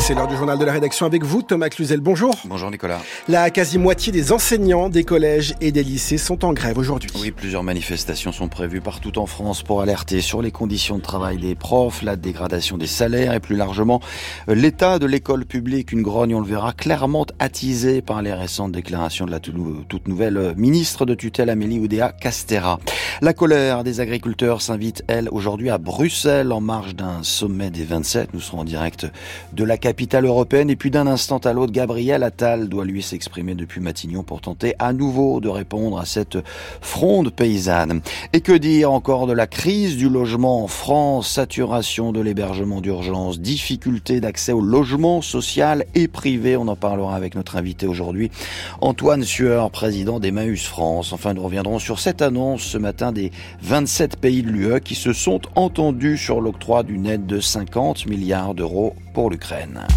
C'est l'heure du journal de la rédaction avec vous, Thomas Cluzel. Bonjour. Bonjour Nicolas. La quasi-moitié des enseignants des collèges et des lycées sont en grève aujourd'hui. Oui, plusieurs manifestations sont prévues partout en France pour alerter sur les conditions de travail des profs, la dégradation des salaires et plus largement l'état de l'école publique. Une grogne, on le verra, clairement attisée par les récentes déclarations de la toute nouvelle ministre de tutelle Amélie Oudéa-Castéra. La colère des agriculteurs s'invite, elle, aujourd'hui à Bruxelles en marge d'un sommet des 27. Nous serons en direct de la capitale européenne et puis d'un instant à l'autre, Gabriel Attal doit lui s'exprimer depuis Matignon pour tenter à nouveau de répondre à cette fronde paysanne. Et que dire encore de la crise du logement en France, saturation de l'hébergement d'urgence, difficulté d'accès au logement social et privé. On en parlera avec notre invité aujourd'hui, Antoine Sueur, président d'Emmaüs France. Enfin, nous reviendrons sur cette annonce ce matin des 27 pays de l'UE qui se sont entendus sur l'octroi d'une aide de 50 milliards d'euros pour l'Ukraine.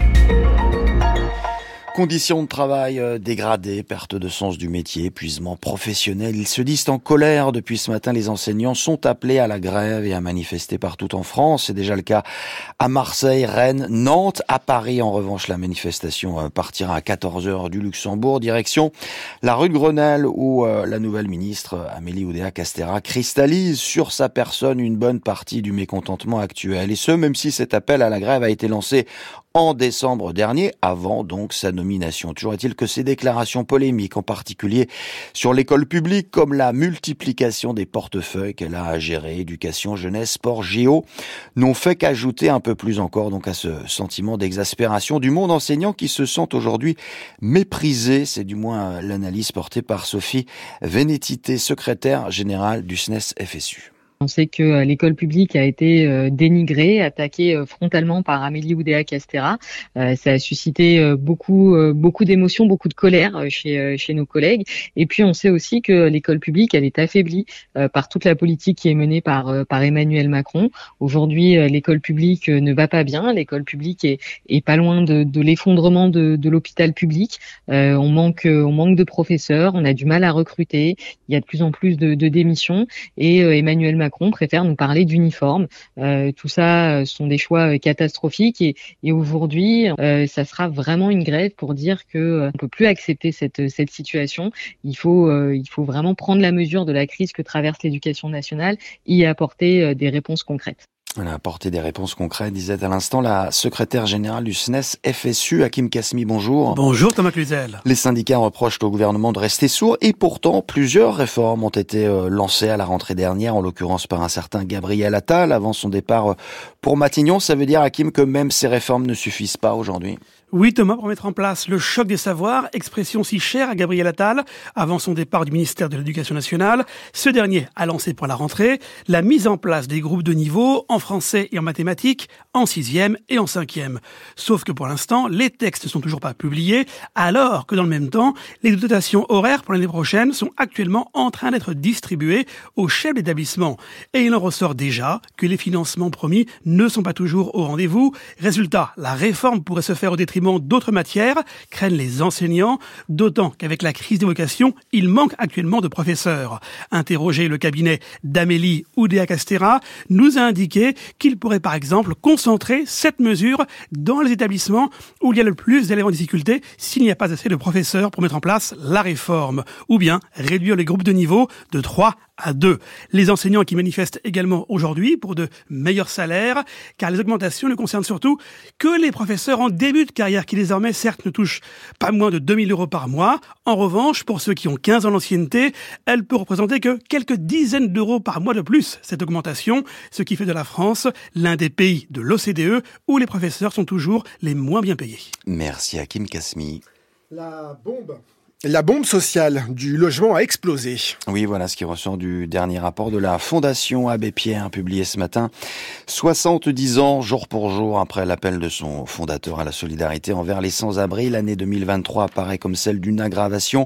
Conditions de travail dégradées, perte de sens du métier, épuisement professionnel. Ils se disent en colère. Depuis ce matin, les enseignants sont appelés à la grève et à manifester partout en France. C'est déjà le cas à Marseille, Rennes, Nantes. À Paris, en revanche, la manifestation partira à 14h du Luxembourg, direction la rue de Grenelle, où la nouvelle ministre Amélie Oudéa-Castéra cristallise sur sa personne une bonne partie du mécontentement actuel. Et ce, même si cet appel à la grève a été lancé en décembre dernier, avant donc sa nomination. Toujours est-il que ces déclarations polémiques, en particulier sur l'école publique, comme la multiplication des portefeuilles qu'elle a à gérer, éducation, jeunesse, sport, géo, n'ont fait qu'ajouter un peu plus encore donc à ce sentiment d'exaspération du monde enseignant qui se sent aujourd'hui méprisé. C'est du moins l'analyse portée par Sophie Vénétité, secrétaire générale du SNES FSU. On sait que l'école publique a été dénigrée, attaquée frontalement par Amélie Oudéa-Castéra. Ça a suscité beaucoup d'émotions, beaucoup de colère chez nos collègues. Et puis on sait aussi que l'école publique, elle est affaiblie par toute la politique qui est menée par Emmanuel Macron. Aujourd'hui, l'école publique ne va pas bien. L'école publique est pas loin de l'effondrement de l'hôpital public. On manque de professeurs, on a du mal à recruter. Il y a de plus en plus de démissions et Emmanuel Macron préfère nous parler d'uniforme. Tout ça sont des choix catastrophiques et aujourd'hui, ça sera vraiment une grève pour dire que on peut plus accepter cette situation. Il faut vraiment prendre la mesure de la crise que traverse l'éducation nationale et y apporter des réponses concrètes. Elle a apporté des réponses concrètes, disait à l'instant la secrétaire générale du SNES FSU, Hakim Kasmi, bonjour. Bonjour Thomas Cluzel. Les syndicats reprochent au gouvernement de rester sourd et pourtant plusieurs réformes ont été lancées à la rentrée dernière, en l'occurrence par un certain Gabriel Attal avant son départ pour Matignon. Ça veut dire, Hakim, que même ces réformes ne suffisent pas aujourd'hui? Oui Thomas, pour mettre en place le choc des savoirs, expression si chère à Gabriel Attal avant son départ du ministère de l'Éducation nationale, ce dernier a lancé pour la rentrée la mise en place des groupes de niveau en français et en mathématiques en 6e et en 5e. Sauf que pour l'instant, les textes ne sont toujours pas publiés, alors que dans le même temps, les dotations horaires pour l'année prochaine sont actuellement en train d'être distribuées aux chefs d'établissement. Et il en ressort déjà que les financements promis ne sont pas toujours au rendez-vous. Résultat, la réforme pourrait se faire au détriment d'autres matières, craignent les enseignants, d'autant qu'avec la crise des vocations, il manque actuellement de professeurs. Interrogé, le cabinet d'Amélie Oudéa-Castéra nous a indiqué qu'il pourrait par exemple concentrer cette mesure dans les établissements où il y a le plus d'élèves en difficulté s'il n'y a pas assez de professeurs pour mettre en place la réforme, ou bien réduire les groupes de niveau de 3 à 2. Les enseignants qui manifestent également aujourd'hui pour de meilleurs salaires, car les augmentations ne concernent surtout que les professeurs en début de carrière qui désormais certes ne touchent pas moins de 2 000 € par mois. En revanche, pour ceux qui ont 15 ans d'ancienneté, elle peut représenter que quelques dizaines d'euros par mois de plus, cette augmentation, ce qui fait de la France l'un des pays de l'OCDE où les professeurs sont toujours les moins bien payés. Merci Hakim Kasmi. La bombe sociale du logement a explosé. Oui, voilà ce qui ressort du dernier rapport de la Fondation Abbé Pierre, publié ce matin. 70 ans, jour pour jour, après l'appel de son fondateur à la solidarité envers les sans-abri, l'année 2023 apparaît comme celle d'une aggravation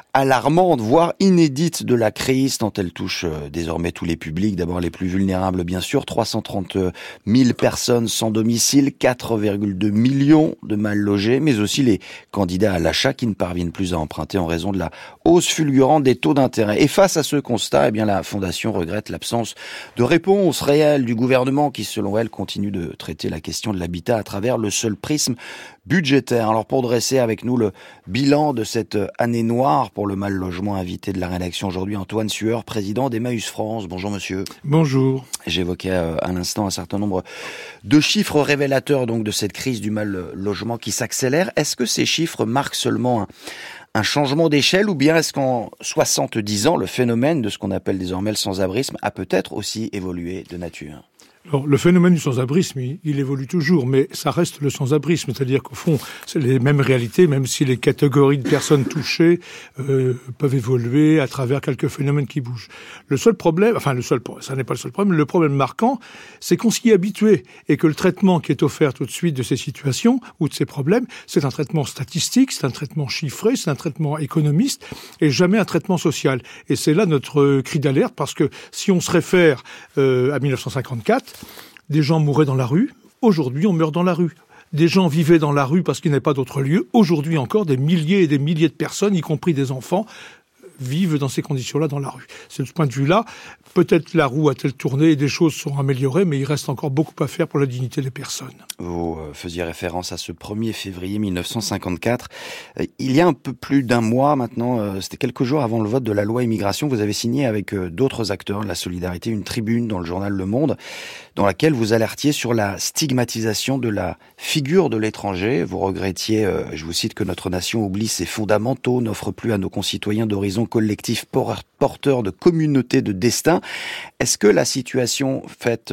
alarmante, voire inédite de la crise, tant elle touche désormais tous les publics, d'abord les plus vulnérables bien sûr, 330 000 personnes sans domicile, 4,2 millions de mal logés, mais aussi les candidats à l'achat qui ne parviennent plus à emprunter en raison de la hausse fulgurante des taux d'intérêt. Et face à ce constat, la Fondation regrette l'absence de réponse réelle du gouvernement qui, selon elle, continue de traiter la question de l'habitat à travers le seul prisme budgétaire. Alors pour dresser avec nous le bilan de cette année noire pour le mal logement, invité de la rédaction aujourd'hui, Antoine Sueur, président d'Emmaüs France. Bonjour monsieur. Bonjour. J'évoquais à l'instant un certain nombre de chiffres révélateurs donc de cette crise du mal logement qui s'accélère. Est-ce que ces chiffres marquent seulement un changement d'échelle ou bien est-ce qu'en 70 ans, le phénomène de ce qu'on appelle désormais le sans-abrisme a peut-être aussi évolué de nature ? Alors, le phénomène du sans-abrisme, il évolue toujours, mais ça reste le sans-abrisme, c'est-à-dire qu'au fond, c'est les mêmes réalités, même si les catégories de personnes touchées peuvent évoluer à travers quelques phénomènes qui bougent. Le seul problème, ça n'est pas le seul problème, le problème marquant, c'est qu'on s'y est habitué et que le traitement qui est offert tout de suite de ces situations ou de ces problèmes, c'est un traitement statistique, c'est un traitement chiffré, c'est un traitement économiste et jamais un traitement social. Et c'est là notre cri d'alerte, parce que si on se réfère à 1954, des gens mouraient dans la rue. Aujourd'hui, on meurt dans la rue. Des gens vivaient dans la rue parce qu'il n'y avait pas d'autre lieu. Aujourd'hui encore, des milliers et des milliers de personnes, y compris des enfants, vivent dans ces conditions-là dans la rue. C'est de ce point de vue-là, peut-être la roue a-t-elle tourné et des choses sont améliorées, mais il reste encore beaucoup à faire pour la dignité des personnes. Vous faisiez référence à ce 1er février 1954. Il y a un peu plus d'un mois maintenant, c'était quelques jours avant le vote de la loi immigration, vous avez signé avec d'autres acteurs de la solidarité une tribune dans le journal Le Monde, dans laquelle vous alertiez sur la stigmatisation de la figure de l'étranger. Vous regrettiez, je vous cite, que notre nation oublie ses fondamentaux, n'offre plus à nos concitoyens d'horizons collectifs porteurs de communautés de destin. Est-ce que la situation faite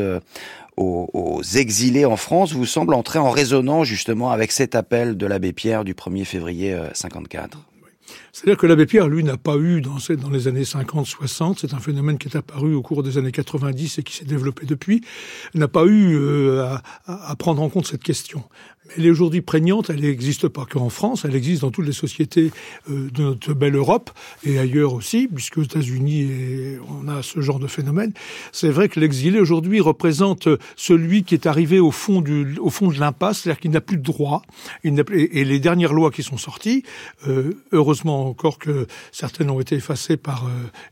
aux exilés en France vous semble entrer en résonance justement avec cet appel de l'abbé Pierre du 1er février 54 ? C'est-à-dire que l'abbé Pierre, lui, n'a pas eu dans les années 50-60, c'est un phénomène qui est apparu au cours des années 90 et qui s'est développé depuis, n'a pas eu à prendre en compte cette question. Mais elle est aujourd'hui prégnante, elle n'existe pas qu'en France, elle existe dans toutes les sociétés de notre belle Europe et ailleurs aussi, puisque aux États-Unis on a ce genre de phénomène. C'est vrai que l'exilé aujourd'hui représente celui qui est arrivé au fond de l'impasse, c'est-à-dire qu'il n'a plus de droit. Et les dernières lois qui sont sorties, heureusement encore que certaines ont été effacées par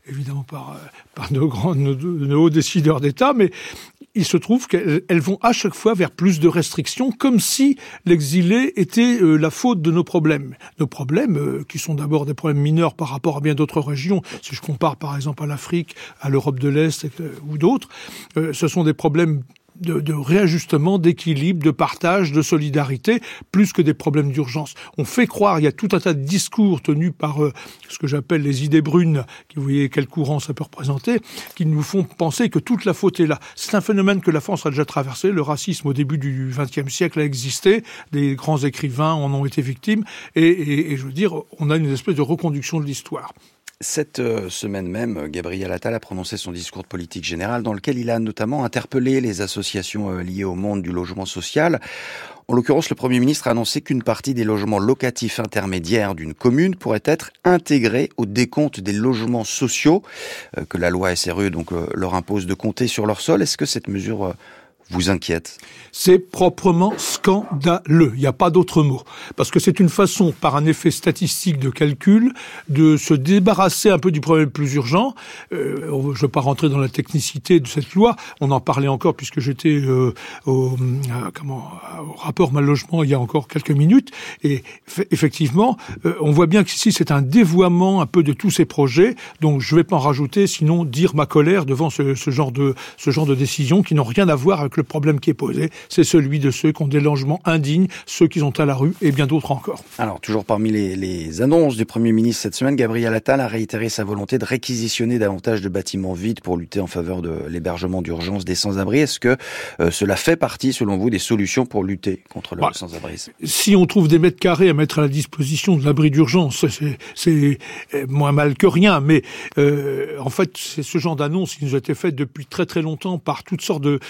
nos hauts décideurs d'État, mais il se trouve qu'elles vont à chaque fois vers plus de restrictions, comme si l'exilé était la faute de nos problèmes. Nos problèmes, qui sont d'abord des problèmes mineurs par rapport à bien d'autres régions, si je compare par exemple à l'Afrique, à l'Europe de l'Est ou d'autres, ce sont des problèmes de réajustement, d'équilibre, de partage, de solidarité, plus que des problèmes d'urgence. On fait croire, il y a tout un tas de discours tenus par ce que j'appelle les idées brunes, qui vous voyez quel courant ça peut représenter, qui nous font penser que toute la faute est là. C'est un phénomène que la France a déjà traversé. Le racisme au début du XXe siècle a existé, des grands écrivains en ont été victimes, et je veux dire, on a une espèce de reconduction de l'histoire. Cette semaine même, Gabriel Attal a prononcé son discours de politique générale dans lequel il a notamment interpellé les associations liées au monde du logement social. En l'occurrence, le Premier ministre a annoncé qu'une partie des logements locatifs intermédiaires d'une commune pourrait être intégrée au décompte des logements sociaux que la loi SRU leur impose de compter sur leur sol. Est-ce que cette mesure vous inquiète ? C'est proprement scandaleux. Il n'y a pas d'autre mot. Parce que c'est une façon, par un effet statistique de calcul, de se débarrasser un peu du problème le plus urgent. Je ne vais pas rentrer dans la technicité de cette loi. On en parlait encore puisque j'étais au rapport Mal Logement il y a encore quelques minutes. Et effectivement, on voit bien qu'ici, c'est un dévoiement un peu de tous ces projets. Donc, je ne vais pas en rajouter, sinon dire ma colère devant ce genre de décisions qui n'ont rien à voir avec le problème qui est posé, c'est celui de ceux qui ont des logements indignes, ceux qui sont à la rue et bien d'autres encore. Alors, toujours parmi les annonces du Premier ministre cette semaine, Gabriel Attal a réitéré sa volonté de réquisitionner davantage de bâtiments vides pour lutter en faveur de l'hébergement d'urgence des sans-abri. Est-ce que cela fait partie, selon vous, des solutions pour lutter contre le sans-abrisme ? Si on trouve des mètres carrés à mettre à la disposition de l'abri d'urgence, c'est moins mal que rien, mais en fait, c'est ce genre d'annonce qui nous a été faite depuis très très longtemps par toutes sortes de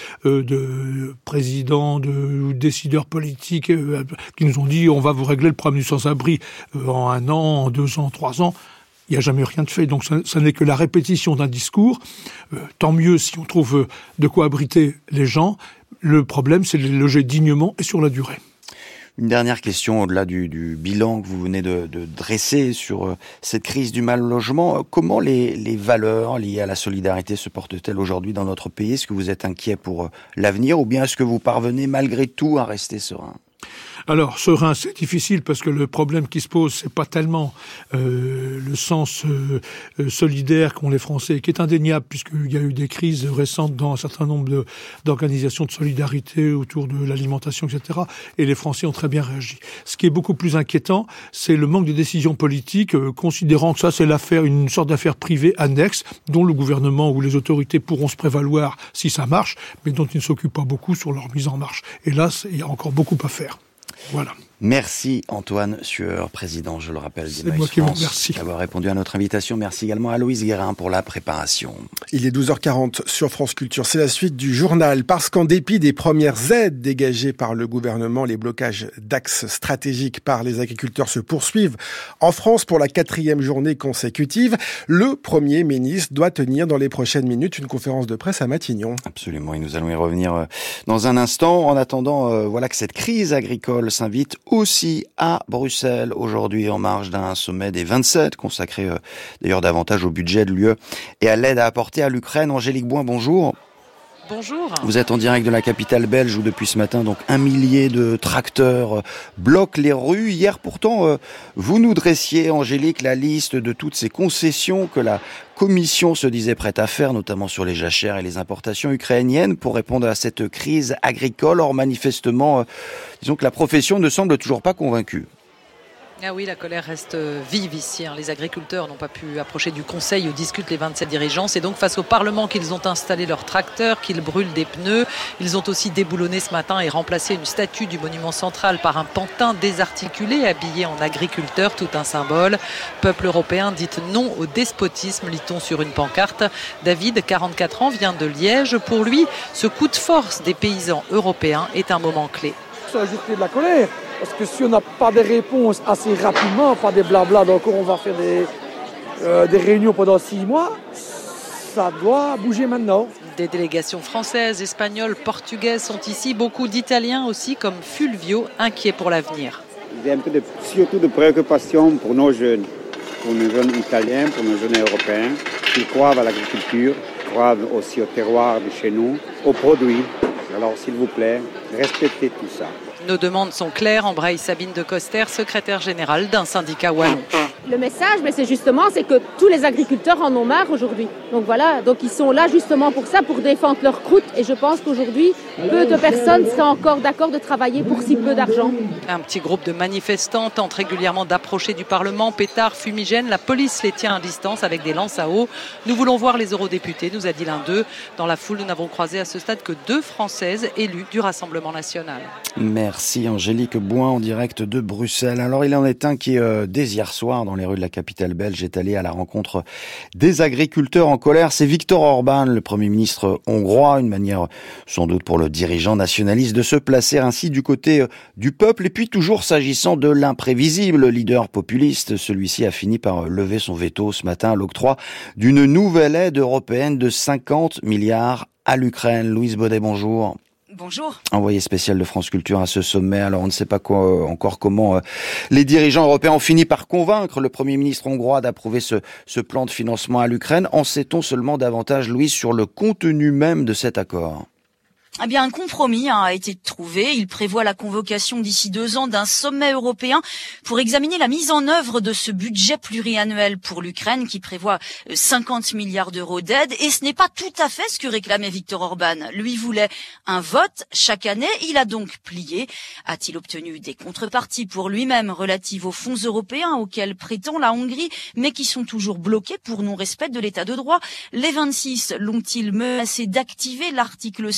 présidents, de décideurs politiques qui nous ont dit on va vous régler le problème du sans-abri en 1 an, en 2 ans, 3 ans. il n'y a jamais rien de fait. Donc ça n'est que la répétition d'un discours. Tant mieux si on trouve de quoi abriter les gens. Le problème, c'est de les loger dignement et sur la durée. Une dernière question, au-delà du bilan que vous venez de dresser sur cette crise du mal-logement. Comment les valeurs liées à la solidarité se portent-elles aujourd'hui dans notre pays? Est-ce que vous êtes inquiet pour l'avenir ou bien est-ce que vous parvenez malgré tout à rester serein? Alors, serein, c'est difficile parce que le problème qui se pose, c'est pas tellement le sens solidaire qu'ont les Français, qui est indéniable puisqu'il y a eu des crises récentes dans un certain nombre d'organisations de solidarité autour de l'alimentation, etc. Et les Français ont très bien réagi. Ce qui est beaucoup plus inquiétant, c'est le manque de décision politique, considérant que ça, c'est une sorte d'affaire privée annexe dont le gouvernement ou les autorités pourront se prévaloir si ça marche, mais dont ils ne s'occupent pas beaucoup sur leur mise en marche. Et là, il y a encore beaucoup à faire. Voilà. Merci Antoine Sueur, président, je le rappelle, d'Emmaüs France, d'avoir répondu à notre invitation. Merci également à Aloïse Guérin pour la préparation. Il est 12h40 sur France Culture. C'est la suite du journal. Parce qu'en dépit des premières aides dégagées par le gouvernement, les blocages d'axes stratégiques par les agriculteurs se poursuivent en France pour la 4e journée consécutive. Le Premier ministre doit tenir dans les prochaines minutes une conférence de presse à Matignon. Absolument, et nous allons y revenir dans un instant. En attendant, voilà que cette crise agricole s'invite aussi à Bruxelles aujourd'hui en marge d'un sommet des 27 consacré d'ailleurs davantage au budget de l'UE et à l'aide à apporter à l'Ukraine. Angélique Boin, bonjour. Bonjour. Vous êtes en direct de la capitale belge où depuis ce matin, donc 1 millier de tracteurs bloquent les rues. Hier pourtant, vous nous dressiez, Angélique, la liste de toutes ces concessions que la Commission se disait prête à faire, notamment sur les jachères et les importations ukrainiennes pour répondre à cette crise agricole. Or, manifestement, disons que la profession ne semble toujours pas convaincue. Ah oui, la colère reste vive ici. Les agriculteurs n'ont pas pu approcher du Conseil où discutent les 27 dirigeants. C'est donc face au Parlement qu'ils ont installé leurs tracteurs, qu'ils brûlent des pneus. Ils ont aussi déboulonné ce matin et remplacé une statue du monument central par un pantin désarticulé habillé en agriculteur, tout un symbole. Peuple européen, dites non au despotisme, lit-on sur une pancarte. David, 44 ans, vient de Liège. Pour lui, ce coup de force des paysans européens est un moment clé. Ça a ajouté de la colère. Parce que si on n'a pas des réponses assez rapidement, pas des blabla, donc on va faire des réunions pendant 6 mois, ça doit bouger maintenant. Des délégations françaises, espagnoles, portugaises sont ici, beaucoup d'Italiens aussi, comme Fulvio, inquiets pour l'avenir. Il y a surtout de préoccupations pour nos jeunes italiens, pour nos jeunes européens, qui croient à l'agriculture, croient aussi au terroir de chez nous, aux produits. Alors s'il vous plaît, respectez tout ça. Nos demandes sont claires, embraye Sabine de Coster, secrétaire générale d'un syndicat wallon. Le message, c'est que tous les agriculteurs en ont marre aujourd'hui. Donc voilà, ils sont là justement pour ça, pour défendre leur croûte. Et je pense qu'aujourd'hui, peu de personnes seraient encore d'accord de travailler pour si peu d'argent. Un petit groupe de manifestants tente régulièrement d'approcher du Parlement. Pétards, fumigènes, la police les tient à distance avec des lances à eau. Nous voulons voir les eurodéputés, nous a dit l'un d'eux. Dans la foule, nous n'avons croisé à ce stade que 2 Françaises élues du Rassemblement national. Merci Angélique Boin en direct de Bruxelles. Alors il en est un qui, dès hier soir, dans les rues de la capitale belge, est allé à la rencontre des agriculteurs en colère. C'est Viktor Orban, le Premier ministre hongrois, une manière sans doute pour le dirigeant nationaliste de se placer ainsi du côté du peuple. Et puis toujours s'agissant de l'imprévisible leader populiste, celui-ci a fini par lever son veto ce matin à l'octroi d'une nouvelle aide européenne de 50 milliards à l'Ukraine. Louise Baudet, bonjour. Bonjour. Envoyé spécial de France Culture à ce sommet. Alors on ne sait pas encore comment les dirigeants européens ont fini par convaincre le Premier ministre hongrois d'approuver ce plan de financement à l'Ukraine. En sait-on seulement davantage, Louise, sur le contenu même de cet accord ? Eh bien, un compromis a été trouvé. Il prévoit la convocation d'ici 2 ans d'un sommet européen pour examiner la mise en œuvre de ce budget pluriannuel pour l'Ukraine qui prévoit 50 milliards d'euros d'aide. Et ce n'est pas tout à fait ce que réclamait Viktor Orban. Lui voulait un vote chaque année. Il a donc plié. A-t-il obtenu des contreparties pour lui-même relatives aux fonds européens auxquels prétend la Hongrie, mais qui sont toujours bloqués pour non-respect de l'état de droit? Les 26 l'ont-ils menacé d'activer l'article 7,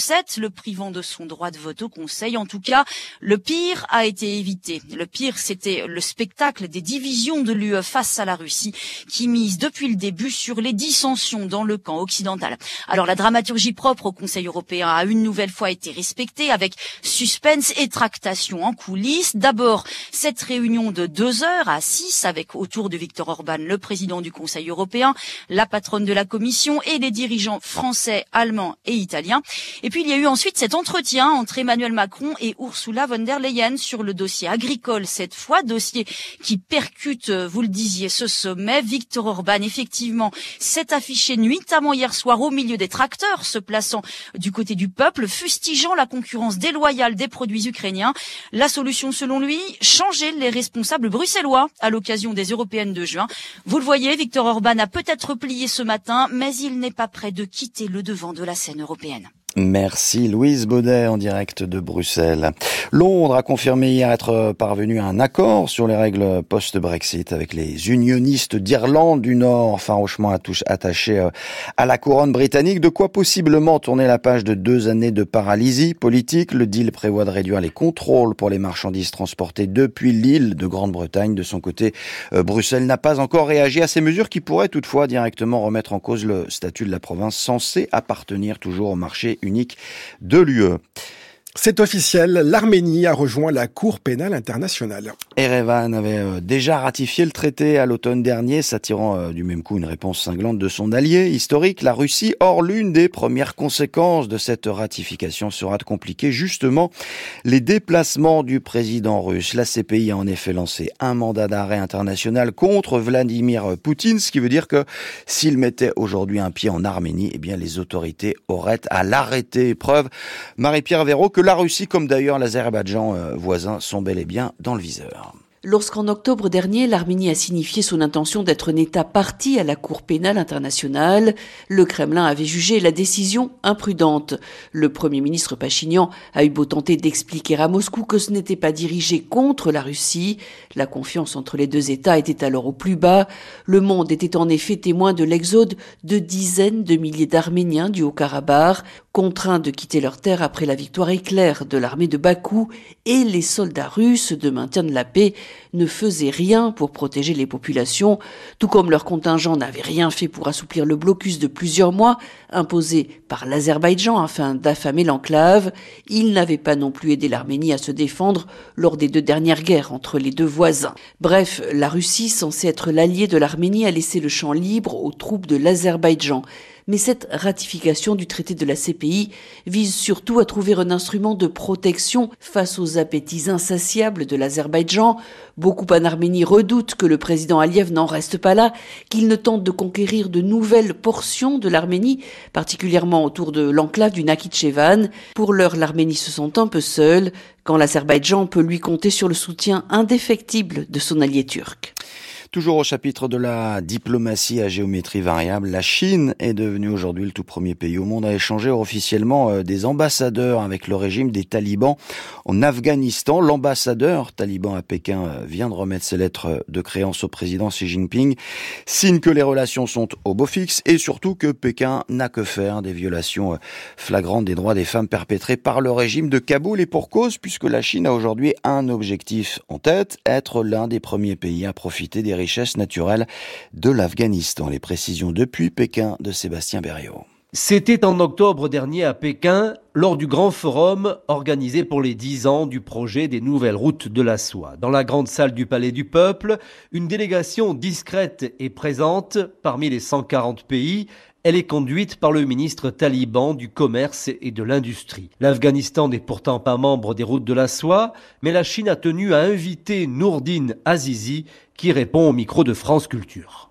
le privant de son droit de vote au Conseil. En tout cas, le pire a été évité. Le pire, c'était le spectacle des divisions de l'UE face à la Russie, qui mise depuis le début sur les dissensions dans le camp occidental. Alors la dramaturgie propre au Conseil européen a une nouvelle fois été respectée, avec suspense et tractation en coulisses. D'abord, cette réunion de 2 heures à 6, avec autour de Viktor Orban, le président du Conseil européen, la patronne de la Commission et les dirigeants français, allemands et italiens. Et puis il y a eu ensuite cet entretien entre Emmanuel Macron et Ursula von der Leyen sur le dossier agricole cette fois, dossier qui percute, vous le disiez, ce sommet. Viktor Orban, effectivement, s'est affiché nuitamment hier soir au milieu des tracteurs, se plaçant du côté du peuple, fustigeant la concurrence déloyale des produits ukrainiens. La solution, selon lui, changer les responsables bruxellois à l'occasion des européennes de juin. Vous le voyez, Viktor Orban a peut-être replié ce matin, mais il n'est pas prêt de quitter le devant de la scène européenne. Merci Louise Baudet en direct de Bruxelles. Londres a confirmé hier être parvenu à un accord sur les règles post-Brexit avec les unionistes d'Irlande du Nord, farouchement attachés à la couronne britannique. De quoi possiblement tourner la page de 2 années de paralysie politique. Le deal prévoit de réduire les contrôles pour les marchandises transportées depuis l'île de Grande-Bretagne. De son côté, Bruxelles n'a pas encore réagi à ces mesures qui pourraient toutefois directement remettre en cause le statut de la province censée appartenir toujours au marché unique de l'UE. C'est officiel, l'Arménie a rejoint la Cour pénale internationale. Erevan avait déjà ratifié le traité à l'automne dernier, s'attirant du même coup une réponse cinglante de son allié historique, la Russie. Or, l'une des premières conséquences de cette ratification sera de compliquer justement les déplacements du président russe. La CPI a en effet lancé un mandat d'arrêt international contre Vladimir Poutine, ce qui veut dire que s'il mettait aujourd'hui un pied en Arménie, eh bien les autorités auraient à l'arrêter. Preuve, Marie-Pierre Véraud, que la Russie, comme d'ailleurs l'Azerbaïdjan voisin, sont bel et bien dans le viseur. Lorsqu'en octobre dernier, l'Arménie a signifié son intention d'être un État partie à la Cour pénale internationale, le Kremlin avait jugé la décision imprudente. Le Premier ministre Pachinian a eu beau tenter d'expliquer à Moscou que ce n'était pas dirigé contre la Russie. La confiance entre les deux États était alors au plus bas. Le monde était en effet témoin de l'exode de dizaines de milliers d'Arméniens du Haut-Karabakh, contraints de quitter leur terre après la victoire éclair de l'armée de Bakou, et les soldats russes de maintien de la paix ne faisaient rien pour protéger les populations, tout comme leur contingent n'avait rien fait pour assouplir le blocus de plusieurs mois imposé par l'Azerbaïdjan afin d'affamer l'enclave. Ils n'avaient pas non plus aidé l'Arménie à se défendre lors des 2 dernières guerres entre les 2 voisins. Bref, la Russie, censée être l'allié de l'Arménie, a laissé le champ libre aux troupes de l'Azerbaïdjan. Mais cette ratification du traité de la CPI vise surtout à trouver un instrument de protection face aux appétits insatiables de l'Azerbaïdjan. Beaucoup en Arménie redoutent que le président Aliyev n'en reste pas là, qu'il ne tente de conquérir de nouvelles portions de l'Arménie, particulièrement autour de l'enclave du Nakhitchevan. Pour l'heure, l'Arménie se sent un peu seule, quand l'Azerbaïdjan peut lui compter sur le soutien indéfectible de son allié turc. Toujours au chapitre de la diplomatie à géométrie variable, la Chine est devenue aujourd'hui le tout premier pays au monde à échanger officiellement des ambassadeurs avec le régime des talibans en Afghanistan. L'ambassadeur taliban à Pékin vient de remettre ses lettres de créance au président Xi Jinping, signe que les relations sont au beau fixe et surtout que Pékin n'a que faire des violations flagrantes des droits des femmes perpétrées par le régime de Kaboul, et pour cause, puisque la Chine a aujourd'hui un objectif en tête, être l'un des premiers pays à profiter des richesses naturelles de l'Afghanistan. Les précisions depuis Pékin de Sébastien Berriot. C'était en octobre dernier à Pékin, lors du grand forum organisé pour les 10 ans du projet des nouvelles routes de la soie. Dans la grande salle du Palais du Peuple, une délégation discrète est présente parmi les 140 pays. Elle est conduite par le ministre taliban du Commerce et de l'Industrie. L'Afghanistan n'est pourtant pas membre des routes de la soie, mais la Chine a tenu à inviter Nourdine Azizi, qui répond au micro de France Culture.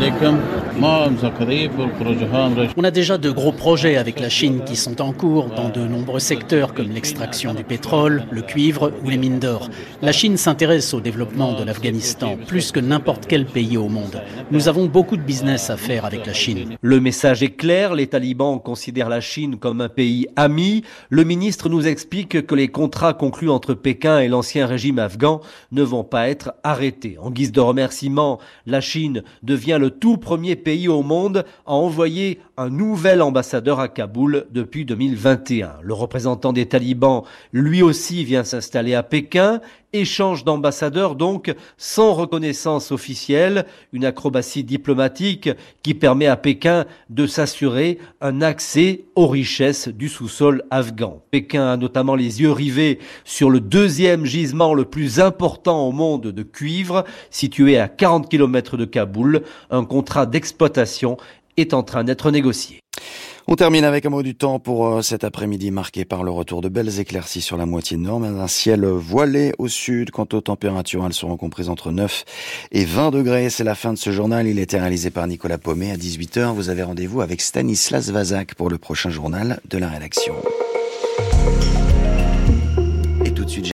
On a déjà de gros projets avec la Chine qui sont en cours dans de nombreux secteurs comme l'extraction du pétrole, le cuivre ou les mines d'or. La Chine s'intéresse au développement de l'Afghanistan plus que n'importe quel pays au monde. Nous avons beaucoup de business à faire avec la Chine. Le message est clair, les talibans considèrent la Chine comme un pays ami. Le ministre nous explique que les contrats conclus entre Pékin et l'ancien régime afghan ne vont pas être arrêtés. En guise de remerciement, la Chine devient le tout premier pays au monde à envoyer un nouvel ambassadeur à Kaboul depuis 2021. Le représentant des talibans, lui aussi, vient s'installer à Pékin. Échange d'ambassadeurs donc sans reconnaissance officielle, une acrobatie diplomatique qui permet à Pékin de s'assurer un accès aux richesses du sous-sol afghan. Pékin a notamment les yeux rivés sur le deuxième gisement le plus important au monde de cuivre, situé à 40 km de Kaboul. Un contrat d'exploitation est en train d'être négocié. On termine avec un mot du temps pour cet après-midi marqué par le retour de belles éclaircies sur la moitié nord, mais un ciel voilé au sud. Quant aux températures, elles seront comprises entre 9 et 20 degrés. C'est la fin de ce journal. Il était réalisé par Nicolas Paumet. À 18h, vous avez rendez-vous avec Stanislas Vazak pour le prochain journal de la rédaction.